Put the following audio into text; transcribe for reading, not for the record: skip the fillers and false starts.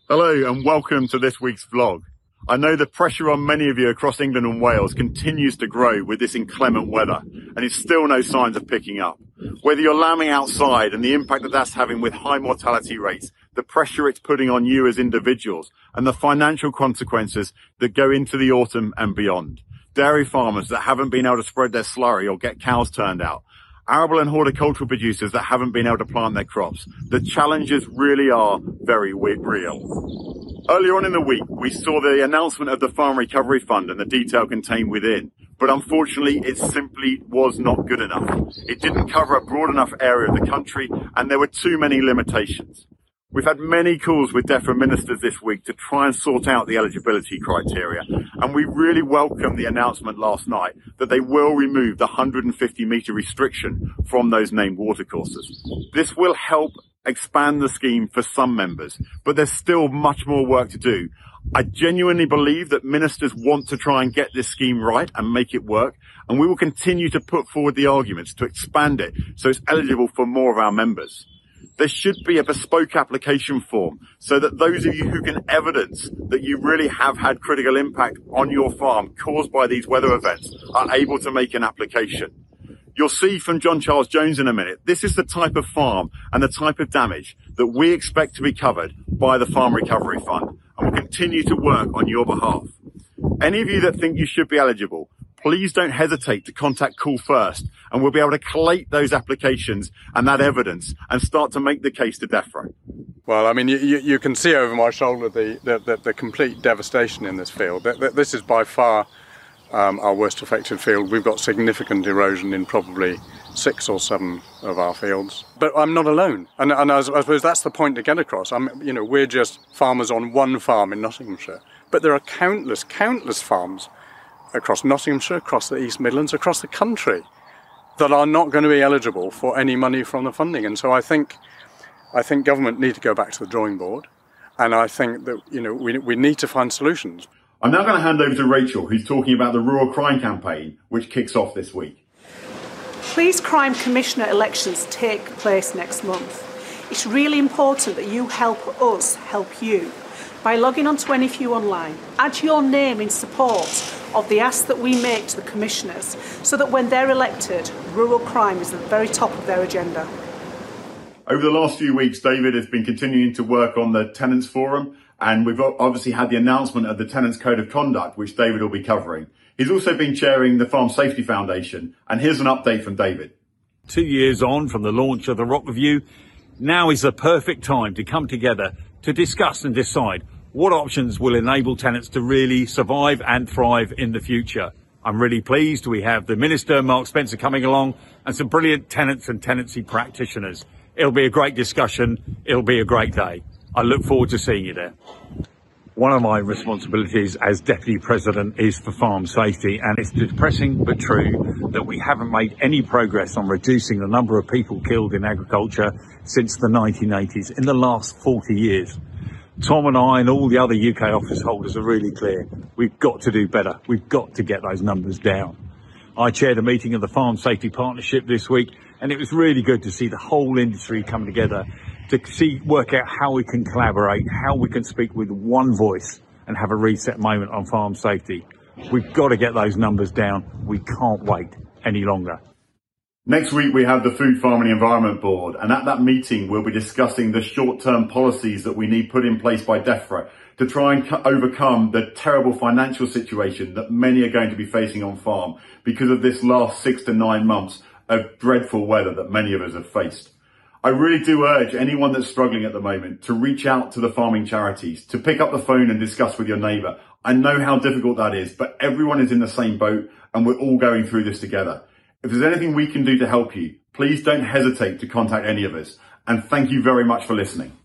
Hello and welcome to this week's vlog. I know the pressure on many of you across England and Wales continues to grow with this inclement weather, and it's still no signs of picking up. Whether you're lambing outside and the impact that that's having with high mortality rates, the pressure it's putting on you as individuals, and the financial consequences that go into the autumn and beyond. Dairy farmers that haven't been able to spread their slurry or get cows turned out. Arable and horticultural producers that haven't been able to plant their crops. The challenges really are very real. Earlier on in the week, we saw the announcement of the Farm Recovery Fund and the detail contained within, but unfortunately it simply was not good enough. It didn't cover a broad enough area of the country and there were too many limitations. We've had many calls with DEFRA ministers this week to try and sort out the eligibility criteria, and we really welcome the announcement last night that they will remove the 150 metre restriction from those named watercourses. This will help expand the scheme for some members, but there's still much more work to do. I genuinely believe that ministers want to try and get this scheme right and make it work, and we will continue to put forward the arguments to expand it so it's eligible for more of our members. There should be a bespoke application form so that those of you who can evidence that you really have had critical impact on your farm caused by these weather events are able to make an application. You'll see from John Charles Jones in a minute, this is the type of farm and the type of damage that we expect to be covered by the Farm Recovery Fund, and will continue to work on your behalf. Any of you that think you should be eligible, please don't hesitate to contact Cool First, and we'll be able to collate those applications and that evidence and start to make the case to DEFRA. Well, I mean, you can see over my shoulder the complete devastation in this field. This is by far our worst affected field. We've got significant erosion in probably 6 or 7 of our fields. But I'm not alone, and I suppose that's the point to get across. We're just farmers on one farm in Nottinghamshire, but there are countless farms across Nottinghamshire, across the East Midlands, across the country, that are not going to be eligible for any money from the funding. And so I think government need to go back to the drawing board, and I think that we need to find solutions. I'm now going to hand over to Rachel, who's talking about the Rural Crime Campaign, which kicks off this week. Police Crime Commissioner elections take place next month. It's really important that you help us help you by logging on to NFU Online. Add your name in support of the ask that we make to the commissioners, so that when they're elected, rural crime is at the very top of their agenda. Over the last few weeks, David has been continuing to work on the Tenants Forum, and we've obviously had the announcement of the Tenants Code of Conduct, which David will be covering. He's also been chairing the Farm Safety Foundation, and here's an update from David. 2 years on from the launch of the Rock Review, now is the perfect time to come together to discuss and decide what options will enable tenants to really survive and thrive in the future. I'm really pleased we have the Minister, Mark Spencer, coming along, and some brilliant tenants and tenancy practitioners. It'll be a great discussion. It'll be a great day. I look forward to seeing you there. One of my responsibilities as Deputy President is for farm safety, and it's depressing but true that we haven't made any progress on reducing the number of people killed in agriculture since the 1980s, in the last 40 years. Tom and I and all the other UK office holders are really clear. We've got to do better. We've got to get those numbers down. I chaired a meeting of the Farm Safety Partnership this week, and it was really good to see the whole industry come together to work out how we can collaborate, how we can speak with one voice and have a reset moment on farm safety. We've got to get those numbers down. We can't wait any longer. Next week, we have the Food, Farm and Environment Board, and at that meeting, we'll be discussing the short-term policies that we need put in place by DEFRA to try and overcome the terrible financial situation that many are going to be facing on farm because of this last 6 to 9 months of dreadful weather that many of us have faced. I really do urge anyone that's struggling at the moment to reach out to the farming charities, to pick up the phone and discuss with your neighbour. I know how difficult that is, but everyone is in the same boat and we're all going through this together. If there's anything we can do to help you, please don't hesitate to contact any of us. And thank you very much for listening.